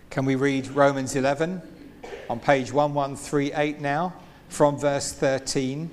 Can we read Romans 11 on page 1138 now, from verse 13?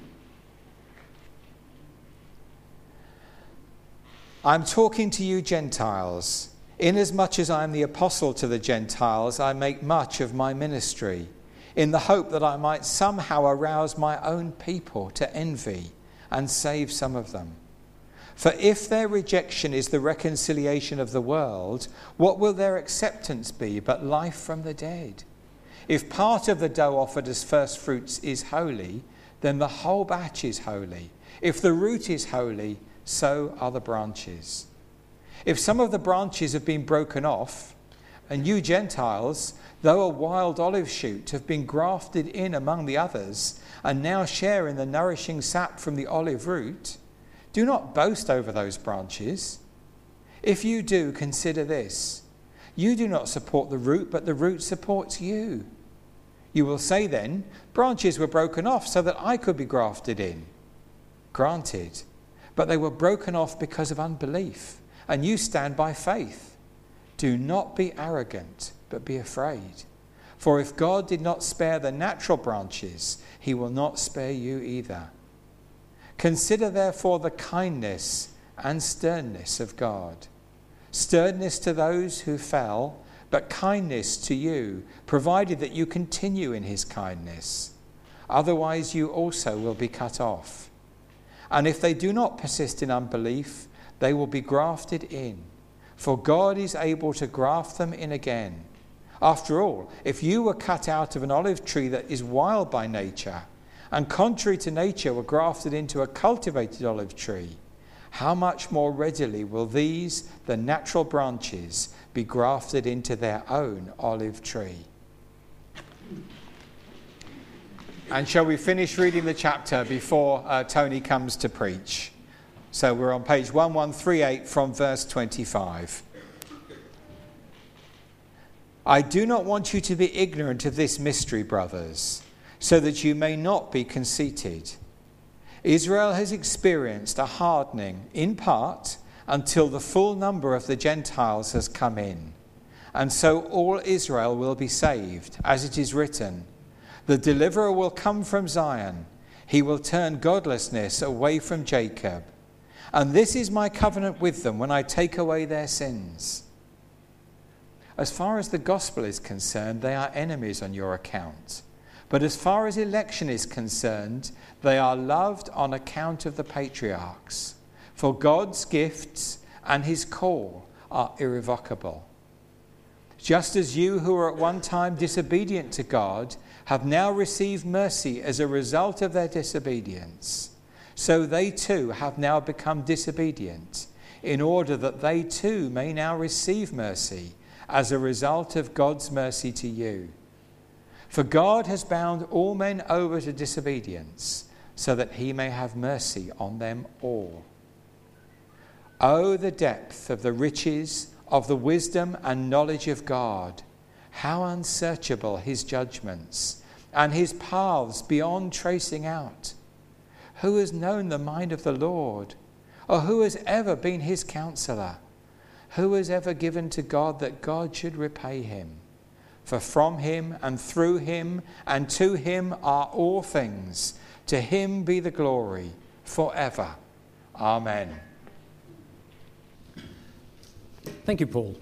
I'm talking to you Gentiles. Inasmuch as I am the apostle to the Gentiles, I make much of my ministry, in the hope that I might somehow arouse my own people to envy and save some of them. For if their rejection is the reconciliation of the world, what will their acceptance be but life from the dead? If part of the dough offered as first fruits is holy, then the whole batch is holy. If the root is holy, so are the branches. If some of the branches have been broken off, and you Gentiles, though a wild olive shoot, have been grafted in among the others, and now share in the nourishing sap from the olive root, do not boast over those branches. If you do, consider this. You do not support the root, but the root supports you. You will say then, branches were broken off so that I could be grafted in. Granted, but they were broken off because of unbelief, and you stand by faith. Do not be arrogant, but be afraid. For if God did not spare the natural branches, he will not spare you either. Consider therefore the kindness and sternness of God. Sternness to those who fell, but kindness to you, provided that you continue in his kindness. Otherwise you also will be cut off. And if they do not persist in unbelief, they will be grafted in, for God is able to graft them in again. After all, if you were cut out of an olive tree that is wild by nature, and contrary to nature were grafted into a cultivated olive tree, how much more readily will these, the natural branches, be grafted into their own olive tree? And shall we finish reading the chapter before Tony comes to preach? So we're on page 1138 from verse 25. I do not want you to be ignorant of this mystery, brothers, so that you may not be conceited. Israel has experienced a hardening, in part, until the full number of the Gentiles has come in. And so all Israel will be saved, as it is written, the deliverer will come from Zion. He will turn godlessness away from Jacob. And this is my covenant with them when I take away their sins. As far as the gospel is concerned, they are enemies on your account. But as far as election is concerned, they are loved on account of the patriarchs. For God's gifts and his call are irrevocable. Just as you who were at one time disobedient to God have now received mercy as a result of their disobedience, so they too have now become disobedient, in order that they too may now receive mercy as a result of God's mercy to you. For God has bound all men over to disobedience, so that he may have mercy on them all. Oh, the depth of the riches of the wisdom and knowledge of God! How unsearchable his judgments, and his paths beyond tracing out! Who has known the mind of the Lord? Or who has ever been his counselor? Who has ever given to God that God should repay him? For from him and through him and to him are all things. To him be the glory forever. Amen. Thank you, Paul.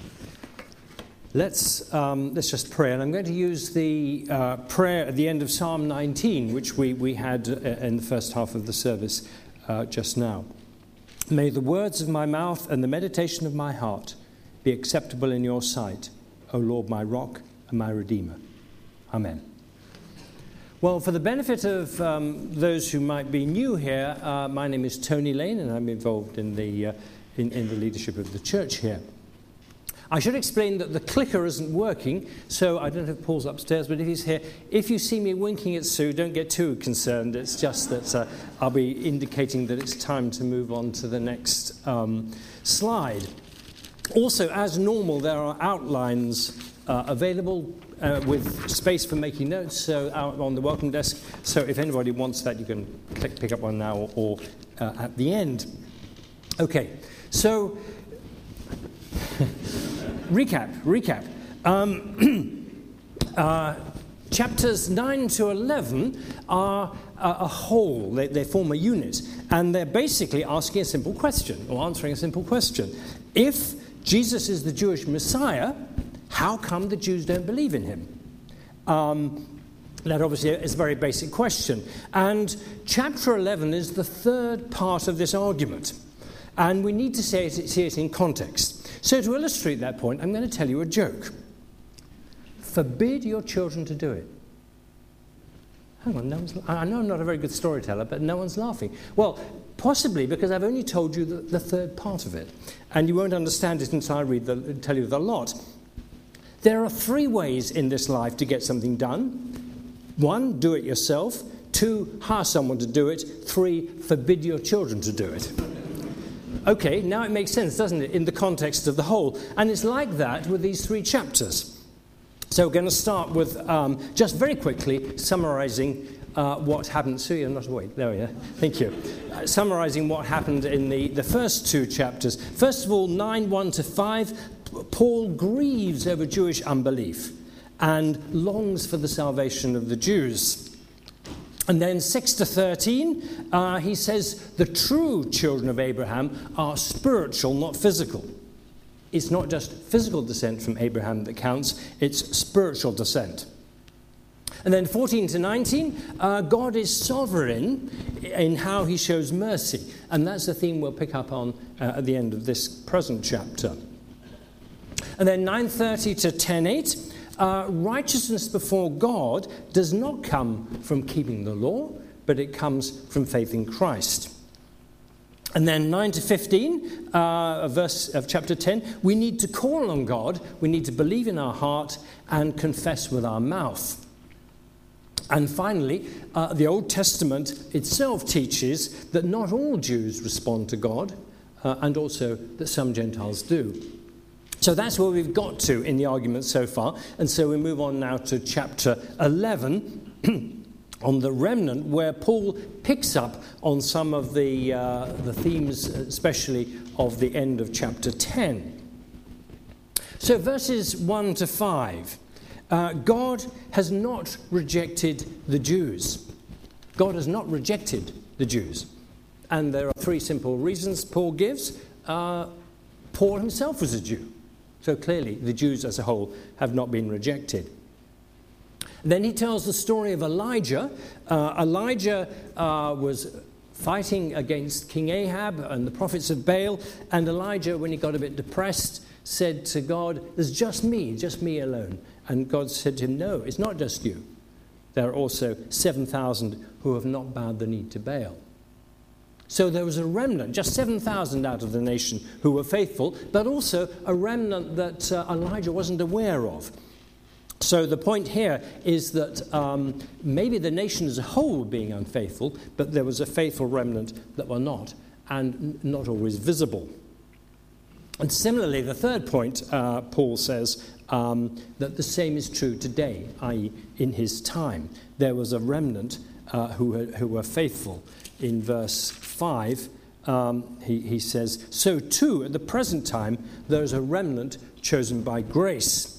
Let's just pray. And I'm going to use the prayer at the end of Psalm 19, which we had in the first half of the service just now. May the words of my mouth and the meditation of my heart be acceptable in your sight, O Lord, my rock and my redeemer. Amen. Well, for the benefit of those who might be new here, my name is Tony Lane, and I'm involved in the leadership of the church here. I should explain that the clicker isn't working, so I don't know if Paul's upstairs, but if he's here, if you see me winking at Sue, don't get too concerned. It's just that I'll be indicating that it's time to move on to the next slide. Also, as normal, there are outlines available with space for making notes, so out on the welcome desk. So if anybody wants that, you can pick up one now or at the end. Okay, so recap. Chapters 9 to 11 are a whole. They form a unit. And they're basically asking a simple question, or answering a simple question. If Jesus is the Jewish Messiah, how come the Jews don't believe in him? That obviously is a very basic question. And chapter 11 is the third part of this argument. And we need to see it in context. So to illustrate that point, I'm going to tell you a joke. Forbid your children to do it. Hang on, I know I'm not a very good storyteller, but no one's laughing. Well, possibly because I've only told you the third part of it. And you won't understand it until I tell you the lot. There are 3 ways in this life to get something done. 1, do it yourself. 2, hire someone to do it. 3, forbid your children to do it. Okay, now it makes sense, doesn't it, in the context of the whole. And it's like that with these 3 chapters. So we're going to start with just very quickly summarizing what happened. Sue, you're not awake. There we are. Thank you. Summarizing what happened in the first 2 chapters. First of all, 9:1 to 5, Paul grieves over Jewish unbelief and longs for the salvation of the Jews. And then 6 to 13, he says the true children of Abraham are spiritual, not physical. It's not just physical descent from Abraham that counts, it's spiritual descent. And then 14 to 19, God is sovereign in how he shows mercy. And that's the theme we'll pick up on at the end of this present chapter. And then 9:30 to 10:8, righteousness before God does not come from keeping the law, but it comes from faith in Christ. And then 9 to 15, a verse of chapter 10, we need to call on God, we need to believe in our heart and confess with our mouth. And finally, the Old Testament itself teaches that not all Jews respond to God, and also that some Gentiles do. So that's where we've got to in the argument so far. And so we move on now to chapter 11, on the remnant, where Paul picks up on some of the themes, especially of the end of chapter 10. So verses 1 to 5. God has not rejected the Jews. God has not rejected the Jews. And there are 3 simple reasons Paul gives. Paul himself was a Jew. So clearly the Jews as a whole have not been rejected. Then he tells the story of Elijah. Elijah was fighting against King Ahab and the prophets of Baal. And Elijah, when he got a bit depressed, said to God, there's just me alone. And God said to him, no, it's not just you. There are also 7,000 who have not bowed the knee to Baal. So there was a remnant, just 7,000 out of the nation who were faithful, but also a remnant that Elijah wasn't aware of. So the point here is that maybe the nation as a whole were being unfaithful, but there was a faithful remnant that were not, and not always visible. And similarly, the third point, Paul says, that the same is true today, i.e. in his time. There was a remnant who were faithful. In verse 5, he says, so too, at the present time, there is a remnant chosen by grace.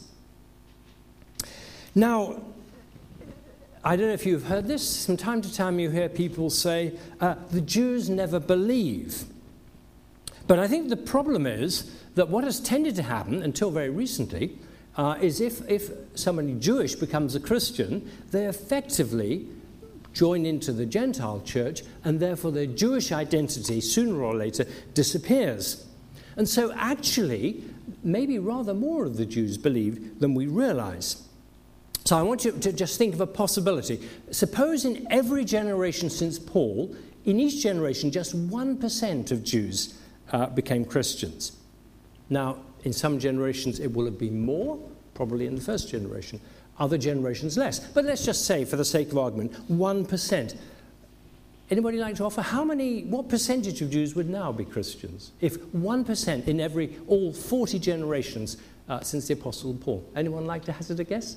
Now, I don't know if you've heard this. From time to time you hear people say, the Jews never believe. But I think the problem is that what has tended to happen, until very recently, is if somebody Jewish becomes a Christian, they effectively join into the Gentile church, and therefore their Jewish identity, sooner or later, disappears. And so actually, maybe rather more of the Jews believe than we realize. So I want you to just think of a possibility. Suppose in every generation since Paul, in each generation, just 1% of Jews became Christians. Now, in some generations, it will have been more, probably in the first generation. Other generations less. But let's just say, for the sake of argument, 1%. Anybody like to offer what percentage of Jews would now be Christians? If 1% in all 40 generations since the Apostle Paul. Anyone like to hazard a guess?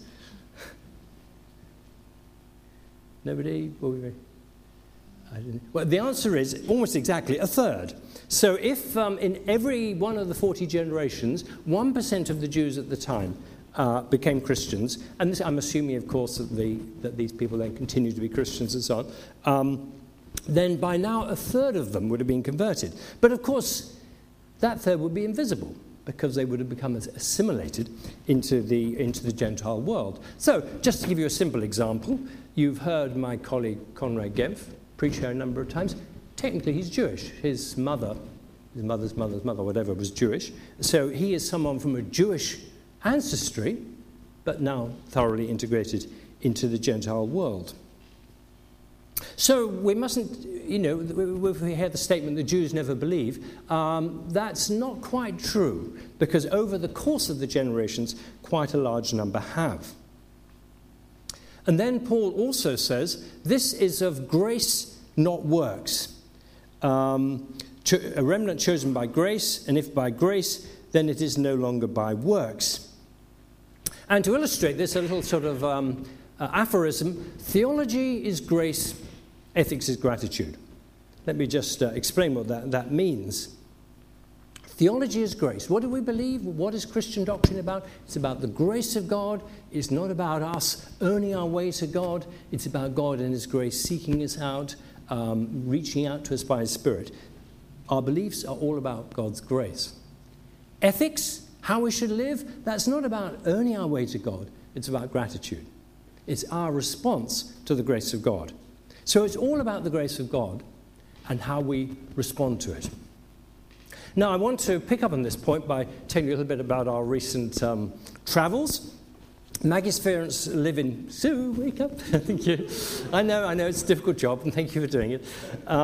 Nobody? Well, the answer is almost exactly a third. So if in every one of the 40 generations, 1% of the Jews at the time became Christians, and this, I'm assuming, of course, that these people then continued to be Christians and so on, then by now a third of them would have been converted. But of course, that third would be invisible, because they would have become assimilated into the Gentile world. So, just to give you a simple example, you've heard my colleague Conrad Genf preach here a number of times. Technically, he's Jewish. His mother's mother, whatever, was Jewish. So he is someone from a Jewish ancestry, but now thoroughly integrated into the Gentile world. So we mustn't, if we hear the statement the Jews never believe, that's not quite true, because over the course of the generations, quite a large number have. And then Paul also says, this is of grace, not works. A remnant chosen by grace, and if by grace, then it is no longer by works. And to illustrate this, a little sort of aphorism: theology is grace, ethics is gratitude. Let me just explain what that means. Theology is grace. What do we believe? What is Christian doctrine about? It's about the grace of God. It's not about us earning our way to God. It's about God and His grace seeking us out, reaching out to us by His Spirit. Our beliefs are all about God's grace. Ethics, how we should live, that's not about earning our way to God. It's about gratitude. It's our response to the grace of God. So it's all about the grace of God and how we respond to it. Now, I want to pick up on this point by telling you a little bit about our recent travels. Maggie's parents live in... Sue, wake up. Thank you. I know, it's a difficult job, and thank you for doing it.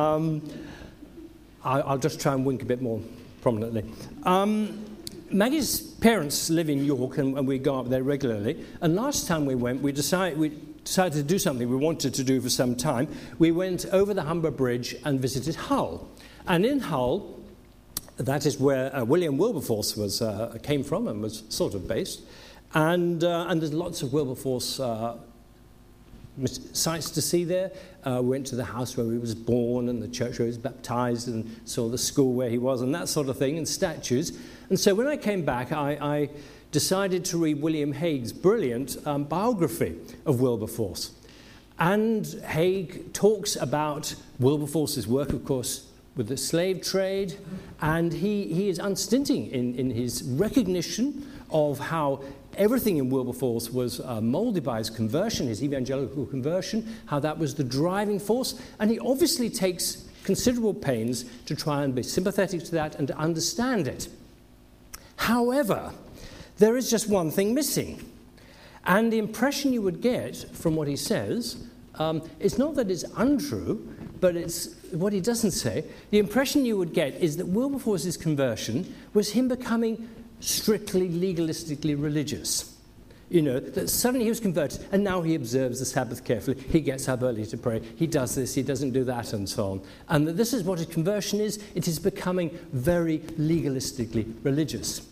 I'll just try and wink a bit more prominently. Maggie's parents live in York, and we go up there regularly. And last time we went, we decided to do something we wanted to do for some time. We went over the Humber Bridge and visited Hull. And in Hull, that is where William Wilberforce came from and was sort of based. And there's lots of Wilberforce sites to see there. We went to the house where he was born and the church where he was baptized and saw the school where he was and that sort of thing, and statues. And so when I came back, I decided to read William Hague's brilliant biography of Wilberforce. And Hague talks about Wilberforce's work, of course, with the slave trade, and he is unstinting in his recognition of how everything in Wilberforce was molded by his conversion, his evangelical conversion, how that was the driving force, and he obviously takes considerable pains to try and be sympathetic to that and to understand it. However, there is just one thing missing, and the impression you would get from what he says, it's not that it's untrue, but it's what he doesn't say. The impression you would get is that Wilberforce's conversion was him becoming strictly legalistically religious. That suddenly he was converted and now he observes the Sabbath carefully. He gets up early to pray. He does this, he doesn't do that, and so on. And that this is what his conversion is. It is becoming very legalistically religious.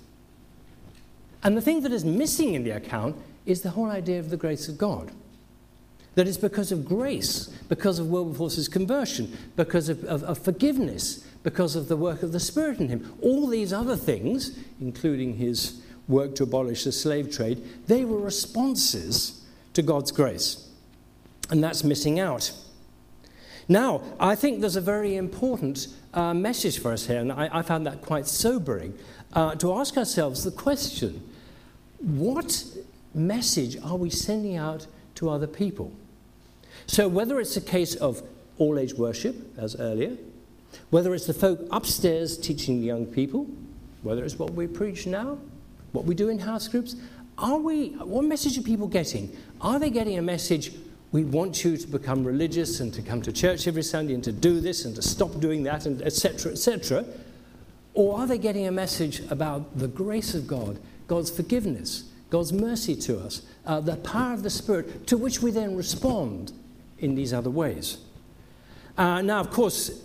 And the thing that is missing in the account is the whole idea of the grace of God. That it's because of grace, because of Wilberforce's conversion, because of forgiveness, because of the work of the Spirit in him. All these other things, including his work to abolish the slave trade, they were responses to God's grace. And that's missing out. Now, I think there's a very important message for us here, and I found that quite sobering, to ask ourselves the question, what message are we sending out to other people? So whether it's a case of all-age worship, as earlier, whether it's the folk upstairs teaching the young people, whether it's what we preach now, what we do in house groups, what message are people getting? Are they getting a message, we want you to become religious and to come to church every Sunday and to do this and to stop doing that, and etc., etc.? Or are they getting a message about the grace of God, God's forgiveness, God's mercy to us, the power of the Spirit, to which we then respond in these other ways? Now, of course,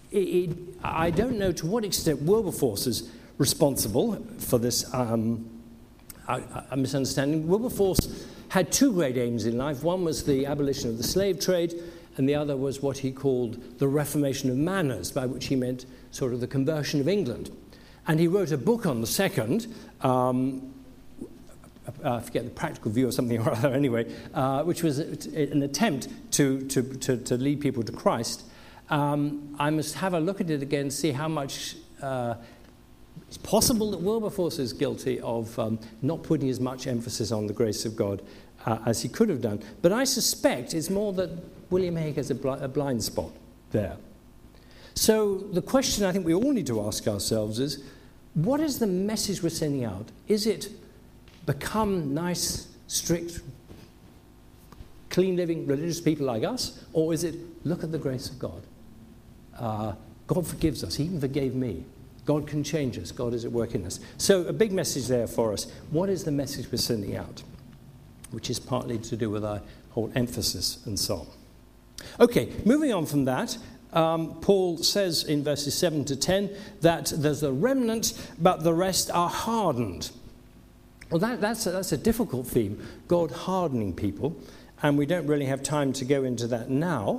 I don't know to what extent Wilberforce is responsible for this misunderstanding. Wilberforce had two great aims in life. One was the abolition of the slave trade, and the other was what he called the reformation of manners, by which he meant sort of the conversion of England. And he wrote a book on the second, I forget the practical view or something or other anyway, which was an attempt to lead people to Christ, I must have a look at it again, see how much it's possible that Wilberforce is guilty of not putting as much emphasis on the grace of God as he could have done. But I suspect it's more that William Hague has a blind spot there. So the question I think we all need to ask ourselves is, what is the message we're sending out? Is it become nice, strict, clean-living, religious people like us? Or is it, look at the grace of God? God forgives us. He even forgave me. God can change us. God is at work in us. So a big message there for us. What is the message we're sending out? Which is partly to do with our whole emphasis and so on. Okay, moving on from that, Paul says in verses 7 to 10 that there's a remnant, but the rest are hardened. Well, that's a difficult theme, God hardening people, and we don't really have time to go into that now.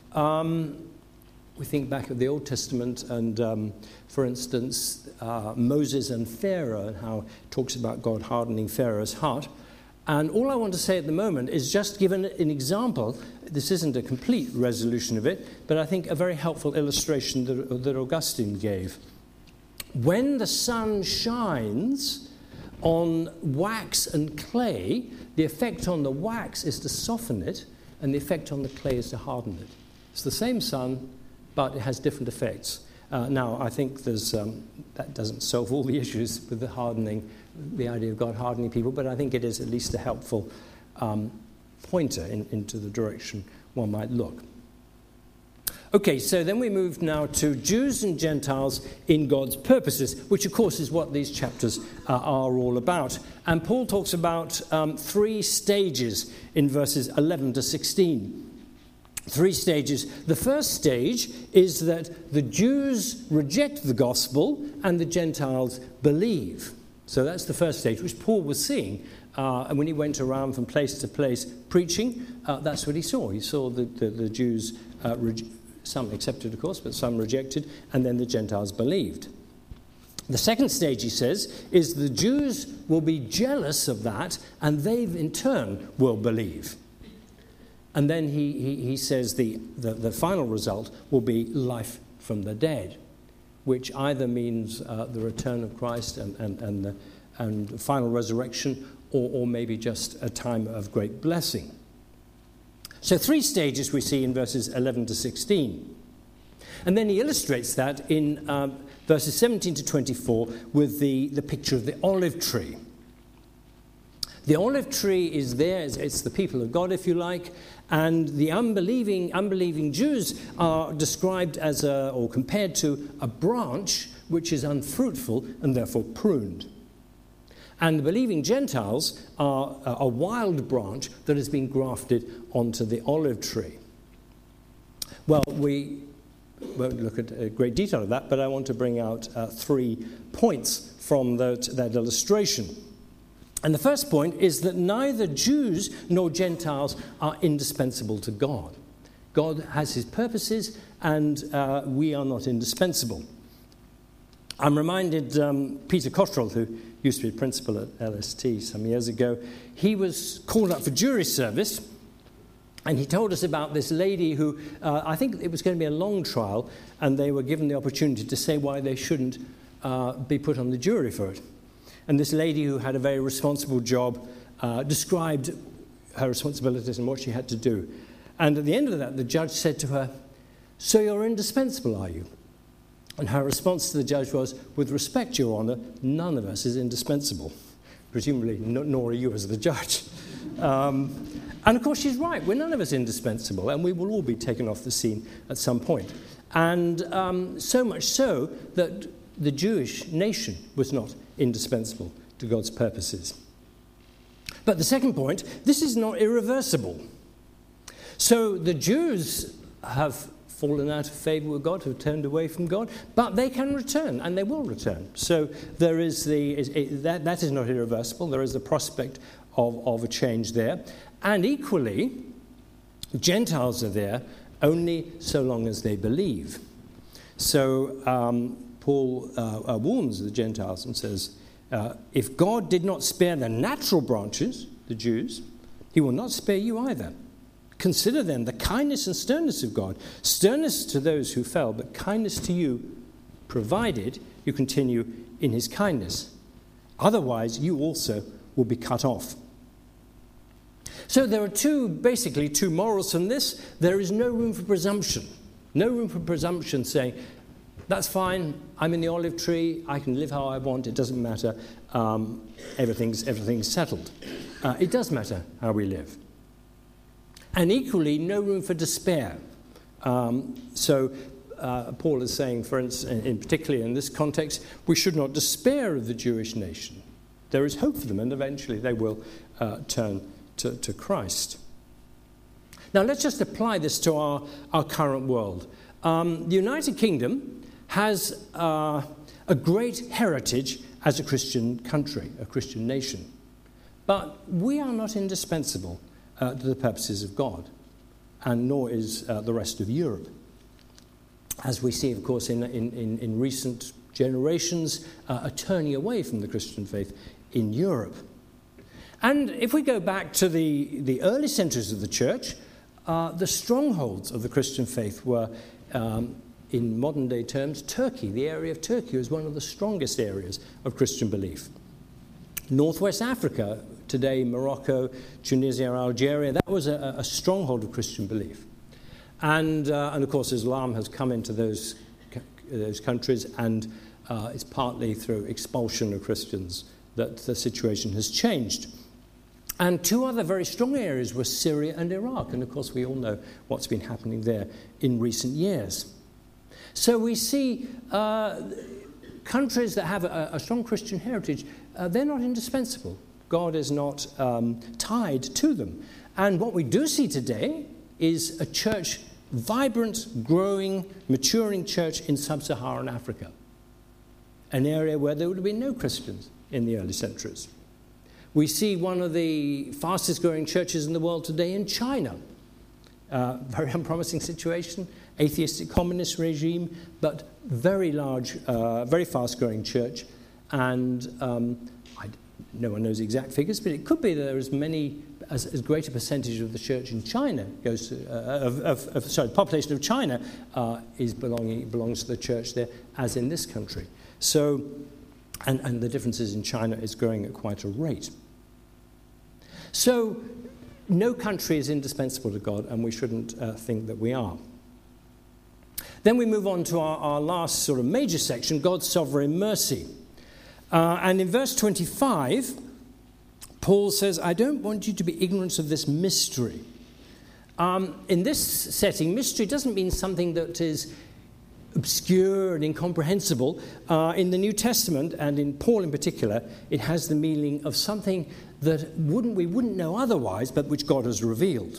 We think back at the Old Testament and, for instance, Moses and Pharaoh, and how it talks about God hardening Pharaoh's heart. And all I want to say at the moment is just give an example. This isn't a complete resolution of it, but I think a very helpful illustration that Augustine gave. When the sun shines on wax and clay, the effect on the wax is to soften it, and the effect on the clay is to harden it. It's the same sun, but it has different effects. Now, I think that doesn't solve all the issues with the hardening, the idea of God hardening people, but I think it is at least a helpful pointer into the direction one might look. Okay, so then we move now to Jews and Gentiles in God's purposes, which of course is what these chapters are all about. And Paul talks about 3 stages in verses 11 to 16. 3 stages. The first stage is that the Jews reject the gospel and the Gentiles believe. So that's the first stage, which Paul was seeing. And when he went around from place to place preaching, that's what he saw. He saw the Jews, some accepted, of course, but some rejected, and then the Gentiles believed. The second stage, he says, is the Jews will be jealous of that, and they in turn will believe. And then he says the final result will be life from the dead, which either means the return of Christ and final resurrection, or maybe just a time of great blessing. So 3 stages we see in verses 11 to 16. And then he illustrates that in verses 17 to 24 with the picture of the olive tree. The olive tree is there, it's the people of God, if you like, and the unbelieving Jews are described as or compared to a branch which is unfruitful and therefore pruned. And the believing Gentiles are a wild branch that has been grafted onto the olive tree. Well, we won't look at great detail of that, but I want to bring out 3 points from that illustration. And the first point is that neither Jews nor Gentiles are indispensable to God. God has his purposes, and we are not indispensable. I'm reminded Peter Cottrell, who used to be principal at LST some years ago, he was called up for jury service, and he told us about this lady who, I think it was going to be a long trial, and they were given the opportunity to say why they shouldn't be put on the jury for it. And this lady who had a very responsible job described her responsibilities and what she had to do. And at the end of that, the judge said to her, "So you're indispensable, are you?" And her response to the judge was, "With respect, Your Honour, none of us is indispensable." Presumably, nor are you as the judge. And of course, she's right. We're none of us indispensable, and we will all be taken off the scene at some point. And so much so that the Jewish nation was not indispensable to God's purposes. But the second point, this is not irreversible. So the Jews have fallen out of favour with God, have turned away from God, but they can return, and they will return. So there is that is not irreversible. There is the prospect of a change there. And equally, Gentiles are there only so long as they believe. So Paul warns the Gentiles and says, If God did not spare the natural branches, the Jews, he will not spare you either. Consider then the kindness and sternness of God. Sternness to those who fell, but kindness to you, provided you continue in his kindness. Otherwise, you also will be cut off. So there are basically two morals from this. There is no room for presumption. No room for presumption saying, that's fine, I'm in the olive tree, I can live how I want, it doesn't matter, everything's settled. It does matter how we live. And equally, no room for despair. So Paul is saying, for instance, particularly in this context, we should not despair of the Jewish nation. There is hope for them, and eventually they will turn to Christ. Now let's just apply this to our current world. The United Kingdom has a great heritage as a Christian country, a Christian nation. But we are not indispensable to the purposes of God, and nor is the rest of Europe. As we see, of course, in recent generations, a turning away from the Christian faith in Europe. And if we go back to the early centuries of the church, the strongholds of the Christian faith were, in modern-day terms, Turkey. The area of Turkey was one of the strongest areas of Christian belief. Northwest Africa, today Morocco, Tunisia, Algeria, that was a stronghold of Christian belief. And of course, Islam has come into those countries, and it's partly through expulsion of Christians that the situation has changed. And two other very strong areas were Syria and Iraq. And of course, we all know what's been happening there in recent years. So we see countries that have a strong Christian heritage, they're not indispensable. God is not tied to them. And what we do see today is a church, vibrant, growing, maturing church in sub-Saharan Africa, an area where there would have been no Christians in the early centuries. We see one of the fastest growing churches in the world today in China. Very unpromising situation, atheistic communist regime, but very large, very fast growing church. And no one knows the exact figures, but it could be that there is as great a percentage of the church in China goes to, the population of China belongs to the church there, as in this country. So, and the differences in China is growing at quite a rate. So, no country is indispensable to God, and we shouldn't think that we are. Then we move on to our last sort of major section, God's sovereign mercy. And in verse 25, Paul says, I don't want you to be ignorant of this mystery. In this setting, mystery doesn't mean something that is obscure and incomprehensible. In the New Testament, and in Paul in particular, it has the meaning of something that we wouldn't know otherwise, but which God has revealed.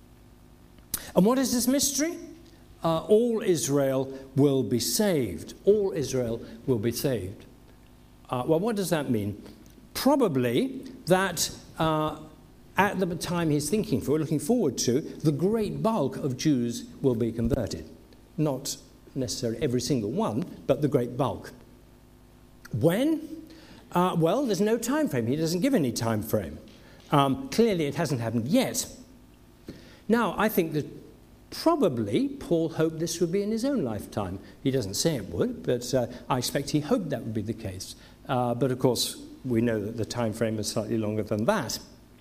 And what is this mystery? All Israel will be saved. All Israel will be saved. Well, what does that mean? Probably that at the time he's looking forward to, the great bulk of Jews will be converted. Not necessarily every single one, but the great bulk. When? Well, there's no time frame. He doesn't give any time frame. Clearly, it hasn't happened yet. Now, I think that probably Paul hoped this would be in his own lifetime. He doesn't say it would, but I expect he hoped that would be the case. But of course, we know that the time frame is slightly longer than that.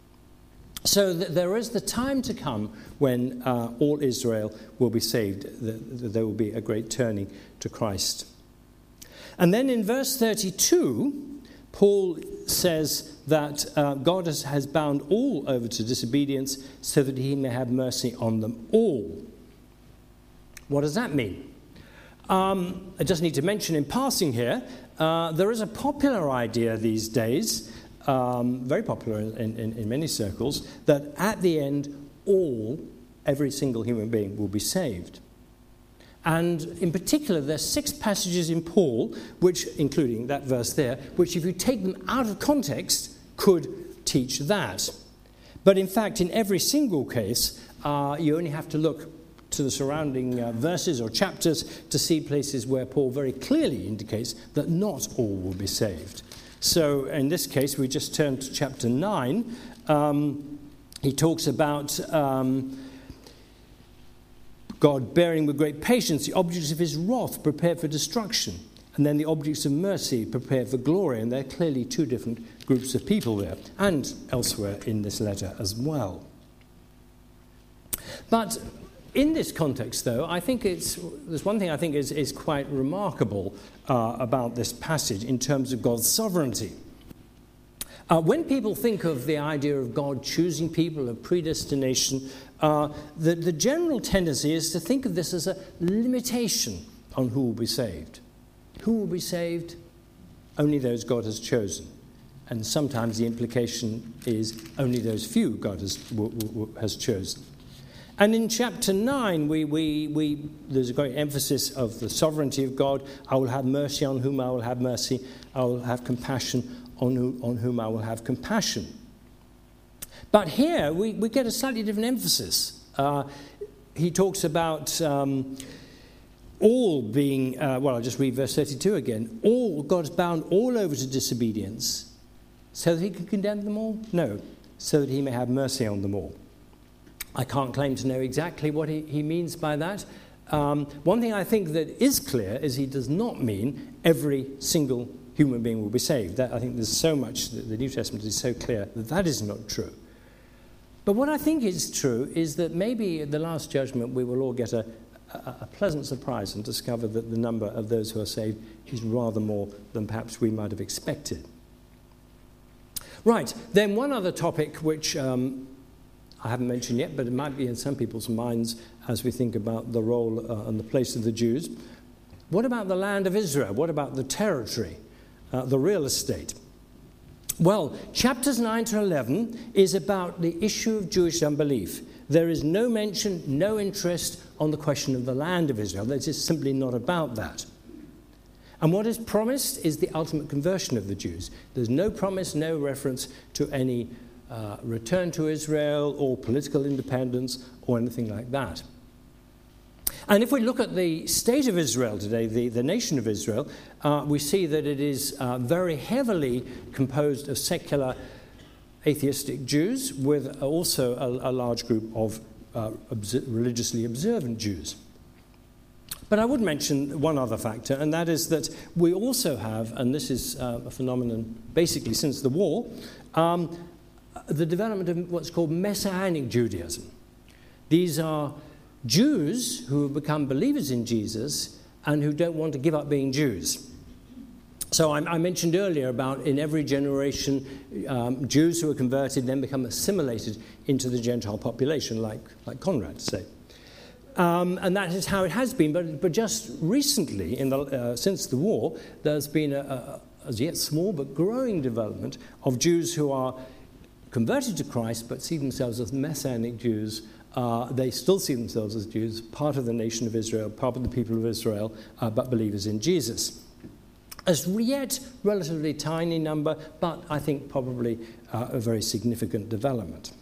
So there is the time to come when all Israel will be saved. There will be a great turning to Christ. And then in verse 32, Paul says that God has bound all over to disobedience so that he may have mercy on them all. What does that mean? I just need to mention in passing here, there is a popular idea these days, very popular in many circles, that at the end, every single human being will be saved. And in particular, there's 6 passages in Paul, which, including that verse there, which if you take them out of context, could teach that. But in fact, in every single case, you only have to look to the surrounding verses or chapters to see places where Paul very clearly indicates that not all will be saved. So in this case, we just turn to chapter 9. He talks about God bearing with great patience the objects of his wrath prepared for destruction, and then the objects of mercy prepared for glory. And they're clearly two different groups of people there, and elsewhere in this letter as well. But in this context, though, I think there's one thing I think is quite remarkable about this passage in terms of God's sovereignty. When people think of the idea of God choosing people, of predestination, the general tendency is to think of this as a limitation on who will be saved. Who will be saved? Only those God has chosen. And sometimes the implication is only those few God has chosen. And in chapter 9, there's a great emphasis of the sovereignty of God. I will have mercy on whom I will have mercy. I will have compassion on whom I will have compassion. But here we get a slightly different emphasis. He talks about all being, I'll just read verse 32 again. All, God's bound all over to disobedience so that he can condemn them all? No, so that he may have mercy on them all. I can't claim to know exactly what he means by that. One thing I think that is clear is he does not mean every single human being will be saved. I think there's so much that the New Testament is so clear that is not true. But what I think is true is that maybe at the Last Judgment we will all get a pleasant surprise and discover that the number of those who are saved is rather more than perhaps we might have expected. Right, then one other topic which I haven't mentioned yet, but it might be in some people's minds as we think about the role and the place of the Jews. What about the land of Israel? What about the territory, the real estate? Well, chapters 9 to 11 is about the issue of Jewish unbelief. There is no mention, no interest on the question of the land of Israel. It's just simply not about that. And what is promised is the ultimate conversion of the Jews. There's no promise, no reference to any return to Israel or political independence or anything like that. And if we look at the state of Israel today, the nation of Israel, we see that it is very heavily composed of secular atheistic Jews with also a large group of religiously observant Jews. But I would mention one other factor, and that is that we also have, and this is a phenomenon basically since the war, the development of what's called Messianic Judaism. These are Jews who have become believers in Jesus and who don't want to give up being Jews. So I mentioned earlier about in every generation, Jews who are converted then become assimilated into the Gentile population, like Conrad said. And that is how it has been. But just recently, since the war, there's been as yet small but growing development of Jews who are converted to Christ but see themselves as Messianic Jews. They still see themselves as Jews, part of the nation of Israel, part of the people of Israel, but believers in Jesus. As yet, relatively tiny number, but I think probably a very significant development.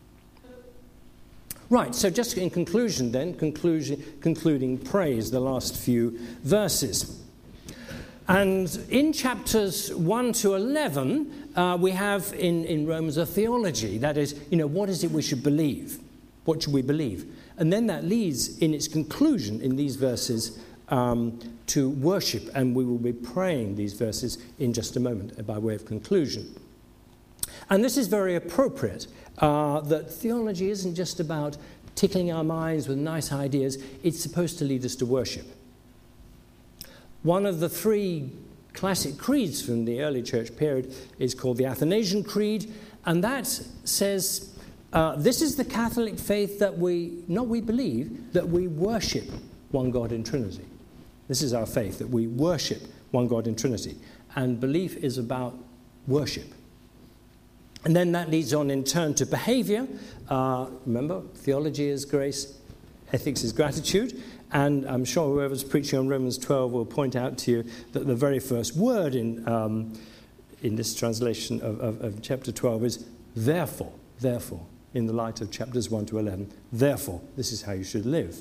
Right, so just in conclusion then, concluding praise, the last few verses. And in chapters 1 to 11, we have in Romans a theology. That is, what is it we should believe? What should we believe? And then that leads in its conclusion in these verses to worship. And we will be praying these verses in just a moment by way of conclusion. And this is very appropriate, that theology isn't just about tickling our minds with nice ideas. It's supposed to lead us to worship. One of the three classic creeds from the early church period is called the Athanasian Creed, and that says, this is the Catholic faith that we believe, that we worship one God in Trinity. This is our faith, that we worship one God in Trinity. And belief is about worship. And then that leads on in turn to behavior. Remember, theology is grace, ethics is gratitude. And I'm sure whoever's preaching on Romans 12 will point out to you that the very first word in this translation of chapter 12 is therefore, in the light of chapters 1 to 11. Therefore, this is how you should live.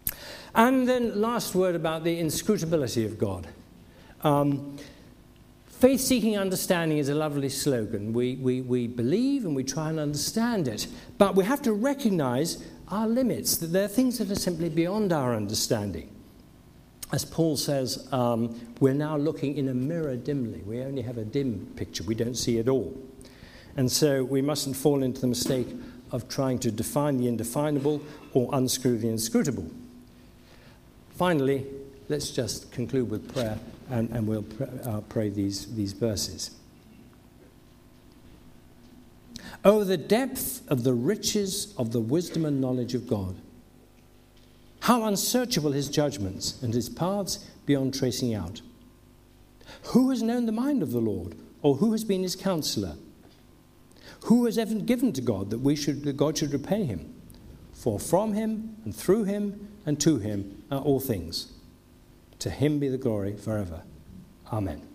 And then last word about the inscrutability of God. Faith-seeking understanding is a lovely slogan. We believe and we try and understand it. But we have to recognize our limits, that there are things that are simply beyond our understanding. As Paul says, we're now looking in a mirror dimly. We only have a dim picture. We don't see it all. And so we mustn't fall into the mistake of trying to define the indefinable or unscrew the inscrutable. Finally, let's just conclude with prayer, and we'll pray these verses. Oh, the depth of the riches of the wisdom and knowledge of God. How unsearchable his judgments and his paths beyond tracing out. Who has known the mind of the Lord, or who has been his counselor? Who has ever given to God that God should repay him? For from him and through him and to him are all things. To him be the glory forever. Amen.